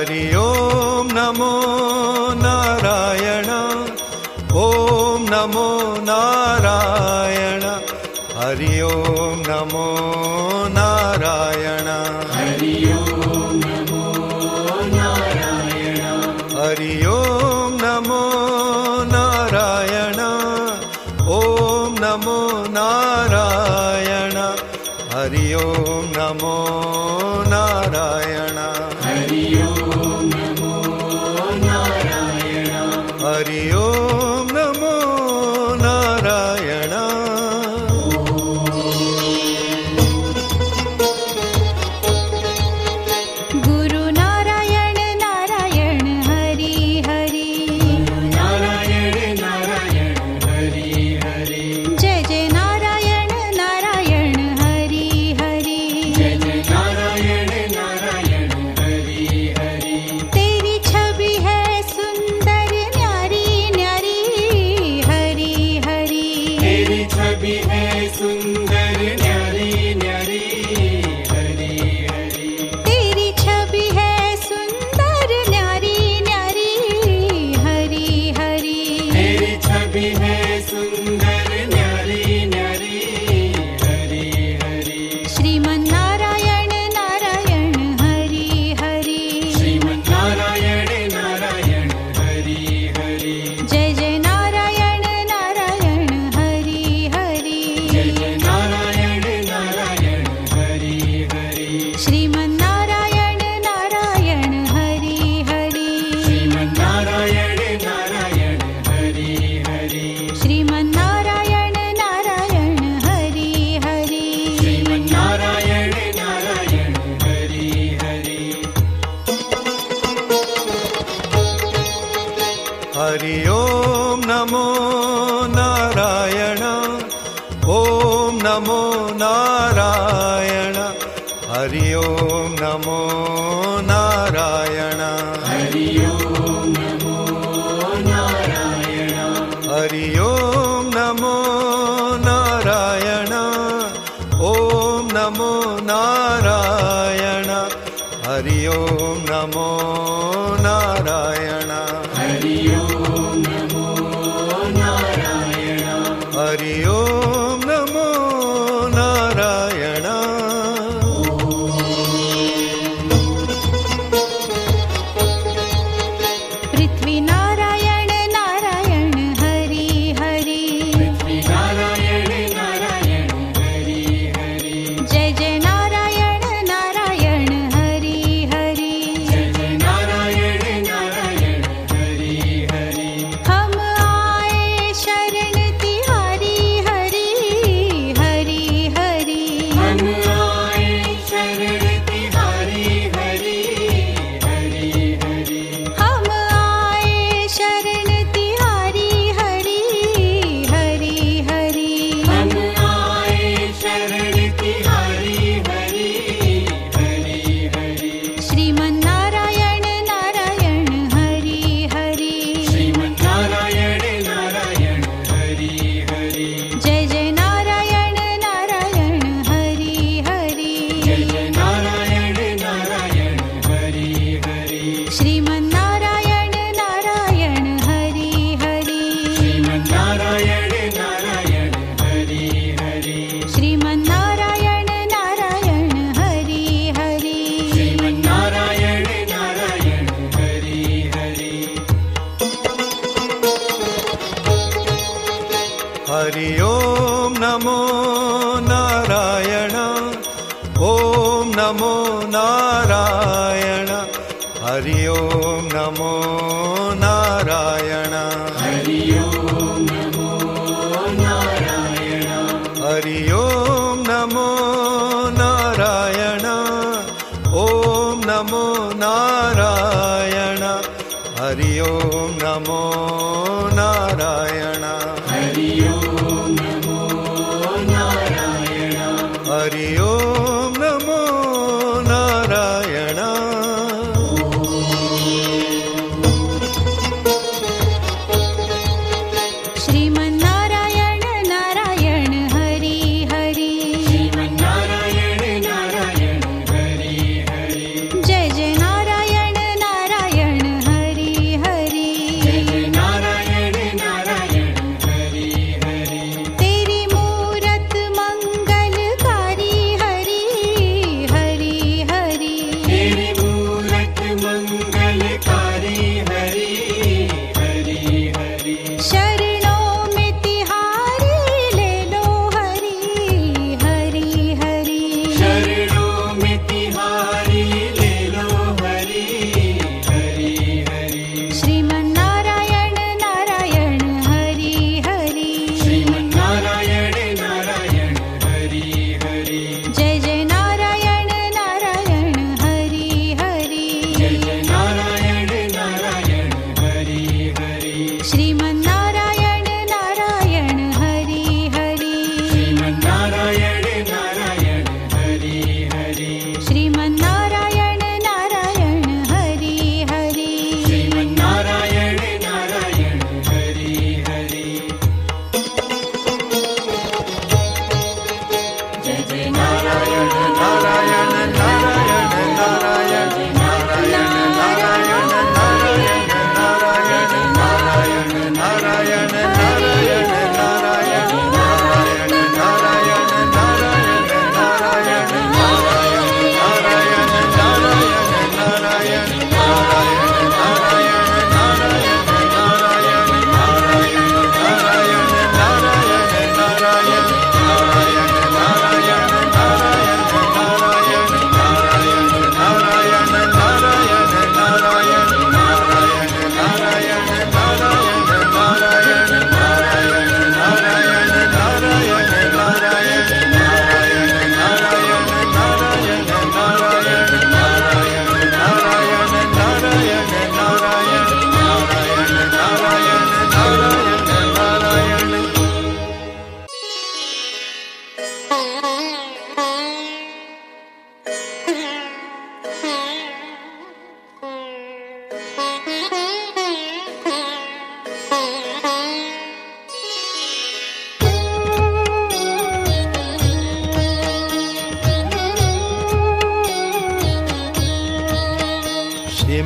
हरि ओम नमो नारायण। ओम नमो नारायण। हरि ओम नमो नारायण। हरि ओम नमो नारायण। हरि ओम नमो नारायण। ओम नमो नारायण। हरि ओम नमो नारायण। हरि ओम नमो नारायण। हरि ओम नमो नारायण। गुरु नारायण नारायण हरि हरि। नारायण नारायण हरि हरि। जय जय नारायण नारायण हरि हरि। जय जय नारायण नारायण हरि हरि। तेरी छवि है सुंदर न्यारी न्यारी हरि हरि। तेरी छवि है सुंदर न्यारी न्यारी हरि हरि। तेरी छवि है सुंदर न्यारी न्यारी हरि हरि। तेरी छवि है सुंदर न्यारी न्यारी हरि हरि। श्रीमन्नारायण नारायण हरि हरि। श्रीमन्नारायण नारायण हरि हरि। जय जय नारायण नारायण हरि हरि। जय जय नारायण नारायण हरि हरि। श्रीमन्नारायण नारायण हरि हरि। श्रीमन्नारायण नारायण हरि हरि। श्रीमन्नारायण नारायण हरि हरि। श्रीमन्नारायण नारायण हरि हरि। हरि ओम नमो नारायण। ओम नमो नारायण। हरि ओम नमो नारायण। हरि ओम नमो नारायण। हरि ओम नमो नारायण। ओम नमो नारायण। हरि ओम नमो नारायण। हरि ओम नमो नारायण। हरि ओम नमो नारायण। पृथ्वी नारायण नारायण हरि हरि। पृथ्वी नारायण नारायण हरि हरि। जय जय नारायण नारायण हरि हरि। जय जय नारायण नारायण हरि हरि। हम आए शरण तिहारी हरि हरि हरि। हम आए शरण तिहारी हरि हरि हरि। हम आए शरण तिहारी हरि हरि हरि। हम आए शरण तिहारी हरि हरि हरि। श्रीमन्नारायण नारायण हरि हरि। श्रीमन्नारायण नारायण हरि हरि। जय जय नारायण नारायण हरि हरि। जय जय नारायण नारायण हरि हरि। श्रीमन्नारायण नारायण हरि हरि। श्रीमन्नारायण नारायण हरि हरि। श्रीमन्नारायण नारायण हरि हरि। श्रीमन्नारायण नारायण हरि हरि। हरि ओम नमो नारायण। ओम नमो नारायण। हरि ओम नमो नारायण। हरि ओम नमो नारायण। हरि ओम नमो नारायण। ओम नमो नारायण। हरि ओम नमो नारायण। हरि ओम नमो नारायण। हरि ओम नमो नारायण। श्रीमन्नारायण नारायण हरि हरि। श्रीमन्नारायण नारायण हरि हरि। जय जय नारायण नारायण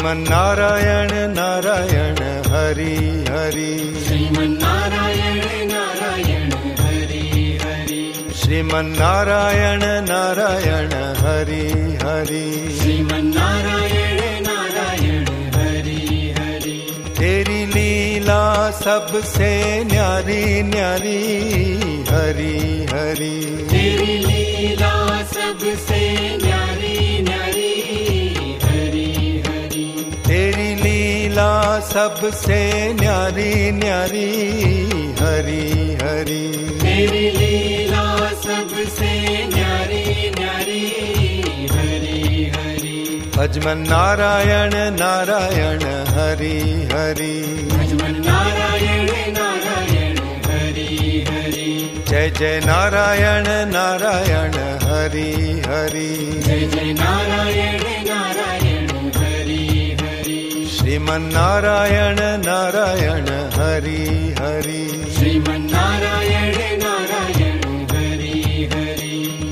श्रीमन्नारायण नारायण हरि हरि श्रीमन्नारायण नारायण हरि हरि श्रीमन्नारायण नारायण हरि हरि श्रीमन्नारायण नारायण हरि हरि तेरी लीला सबसे न्यारी न्यारी हरि हरि तेरी लीला सबसे न्यारी न्यारी हरि हरि तेरी लीला सबसे न्यारी न्यारी हरि हरि तेरी लीला सबसे न्यारी न्यारी हरि हरि अजमन नारायण नारायण हरि हरि भजमन नारायण नारायण हरि हरि जय जय नारायण नारायण हरि हरि जय जय नारायण नारायण हरि हरि श्रीमन्नारायण नारायण हरि हरि श्रीमन्नारायण नारायण हरि हरि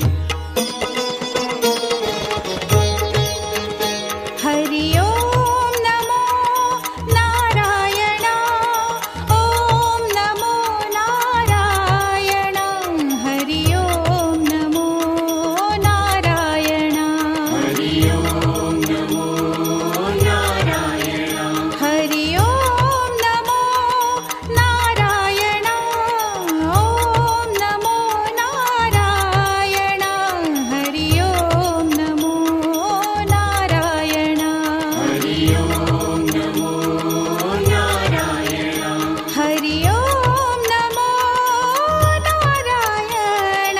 हरि ओम नमो नारायण ओम नमो नारायण हरि ओम नमो नारायण हरि ओम नमो नारायण हरि ओम नमो नारायण ओम नमो नारायण हरि ओम नमो नारायण हरि ओम नमो नारायण हरि ओम नमो नारायण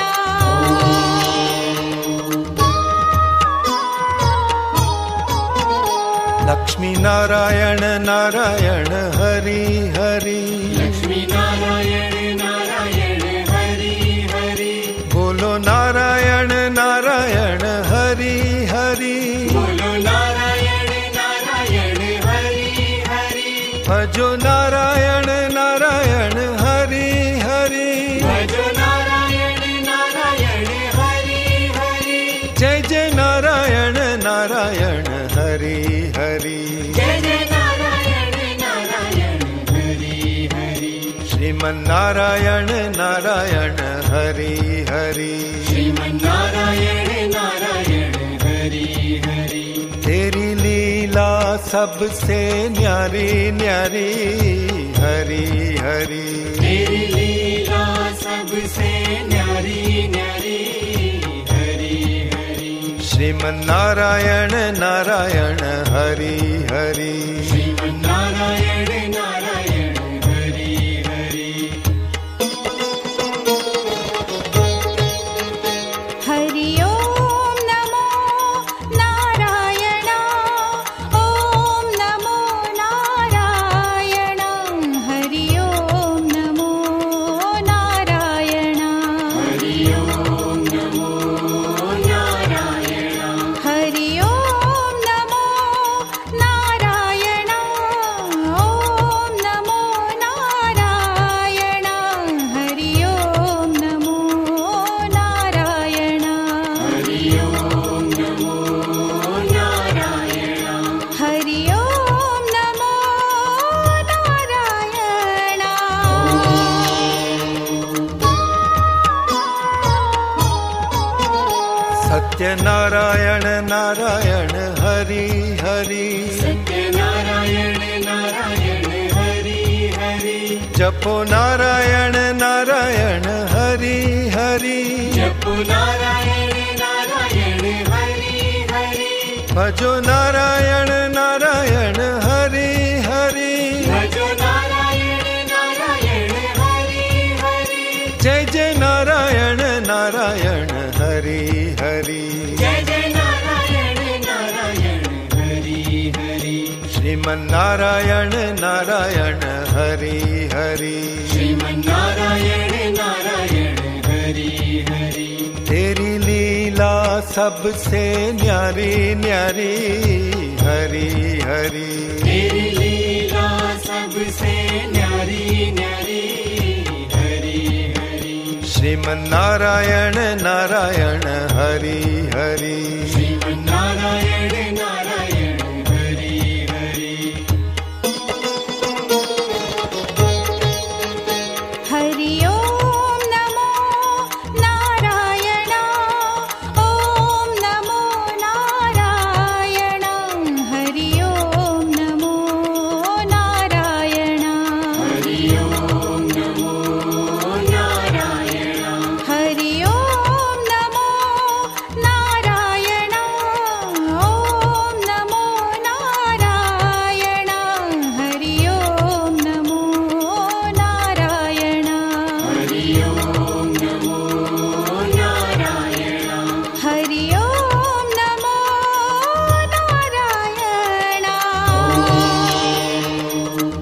लक्ष्मी नारायण नारायण हरि हरि लक्ष्मी नारायण नारायण हरि हरि बोलो नारायण नारायण हरि हरि बोलो नारायण नारायण हरि हरि भजो नारायण नारायण हरि हरि भजो नारायण नारायण हरि हरि जय जय नारायण नारायण हरि हरि जय जय नारायण नारायण हरि हरि श्रीमन्नारायण नारायण हरि हरि श्रीमन्नारायण नारायण हरि हरि तेरी लीला सबसे न्यारी न्यारी हरि हरि तेरी लीला सबसे न्यारी न्यारी हरि हरि श्रीमन्नारायण नारायण हरि हरि श्रीमन्नारायण नारायण हरि हरि हरि ओम नमो नारायण ओम नमो नारायण हरि ओम नमो नारायण हरि ओम नमो नारायण हरि ओम नमो नारायण ओम नमो नारायण हरि ओम नमो नारायण हरि ओम नमो नारायण हरि ओम नमो नारायण सत्यनारायण नारायण हरि हरि सत्यनारायण नारायण हरि हरि जपो नारायण नारायण हरि हरि जपो नारायण नारायण हरि हरि भजो नारायण नारायण हरि हरि भजो नारायण नारायण हरि हरि जय जय नारायण नारायण हरि हरि जय जय नारायण नारायण हरि हरि श्रीमन्नारायण नारायण हरि हरि श्रीमन्नारायण नारायण हरि हरि तेरी लीला सबसे न्यारी न्यारी हरि हरि तेरी लीला सबसे न्यारी न्यारी हरि हरि श्रीमन्नारायण नारायण हरि हरि